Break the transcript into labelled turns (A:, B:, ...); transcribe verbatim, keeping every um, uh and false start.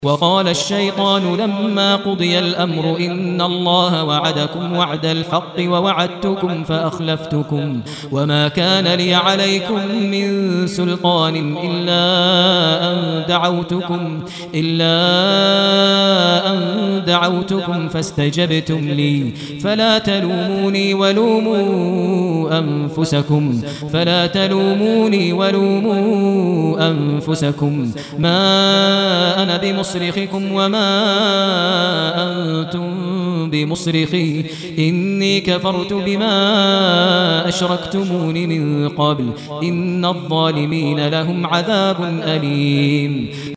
A: وقال الشيطان لما قضي الأمر إن الله وعدكم وعد الحق ووعدتكم فأخلفتكم وما كان لي عليكم من سلطان إلا أن دعوتكم إلا أن دعوتكم فاستجبتم لي فلا تلوموني ولوموا أنفسكم فلا تلوموني ولوموا أنفسكم ما أنا بمصرخكم وما أنتم بمصرخي إني كفرت بما أشركتمون من قبل إن الظالمين لهم عذاب أليم.